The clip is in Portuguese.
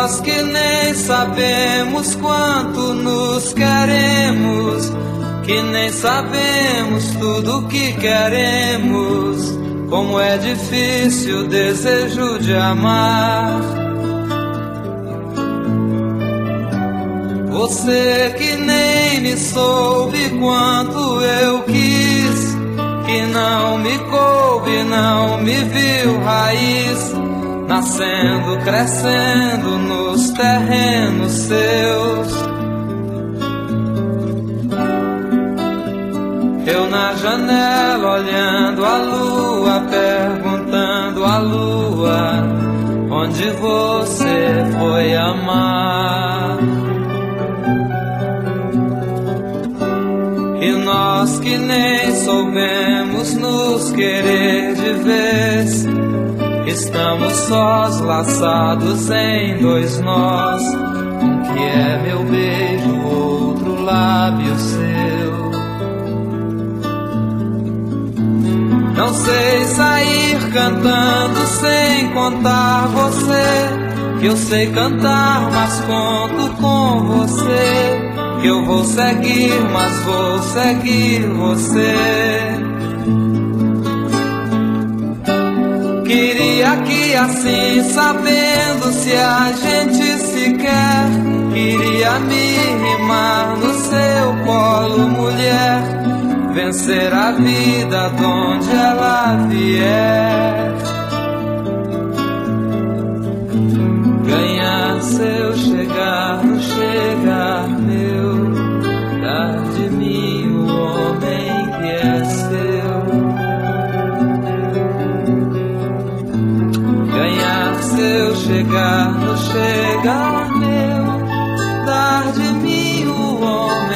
nós que nem sabemos quanto nos queremos, que nem sabemos tudo que queremos, como é difícil o desejo de amar. Você que nem me soube quanto eu quis, que não me coube, não me viu raiz, nascendo, crescendo nos terrenos seus. Eu na janela olhando a lua, perguntando à lua onde você foi amar. E nós que nem soubemos nos querer de vez, estamos sós, laçados em dois nós. Um que é meu beijo, outro lábio seu. Não sei sair cantando sem contar você, que eu sei cantar, mas conto com você, que eu vou seguir, mas vou seguir você. Queria que assim, sabendo se a gente se quer, queria me rimar no seu colo, mulher, vencer a vida de onde ela vier, ganhar seu chegar no chegar meu, dar de mim o homem que é seu, ganhar seu chegar no chegar meu, dar de mim o homem